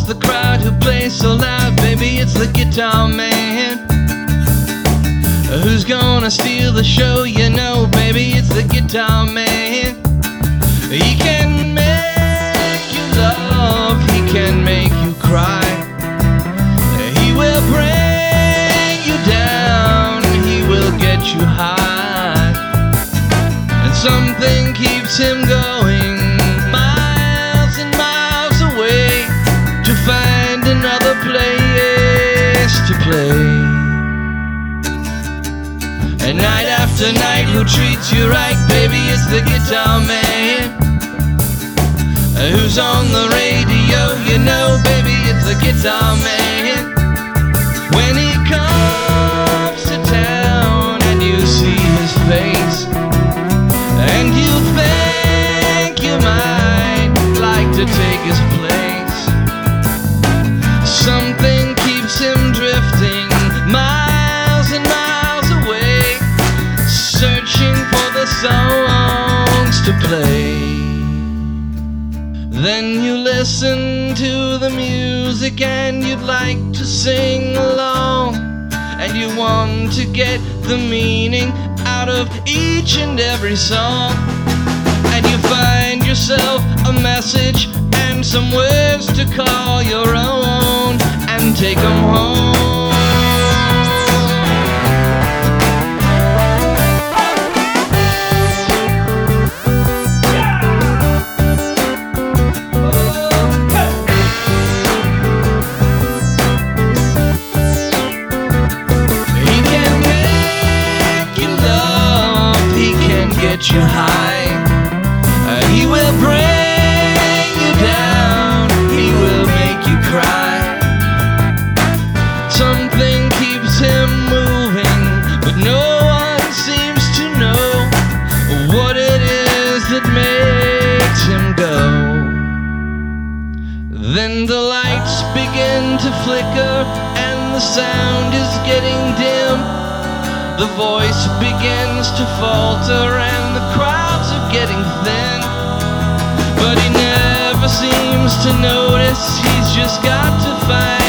the crowd who plays so loud? Baby, it's the guitar man. Who's gonna steal the show? You know, baby, it's the guitar man. He can make you love, he can make you cry. He will bring you down, he will get you high. And something keeps him going miles and miles away to find another place to play. And night after night, who treats you right? Baby, it's the guitar man. Who's on the radio? You know, baby, it's the guitar man. When he comes to town and you see his face, and you think you might like to take his place, something keeps him drifting miles and miles away, searching for the songs to play. Then you listen to the music and you'd like to sing along, and you want to get the meaning out of each and every song, and you find yourself a message and some words to call your own and take them home. Get you high, he will bring you down, he will make you cry. Something keeps him moving, but no one seems to know what it is that makes him go. Then the lights begin to flicker and the sound is getting dim. The voice begins to falter and the crowds are getting thin. But he never seems to notice, he's just got to find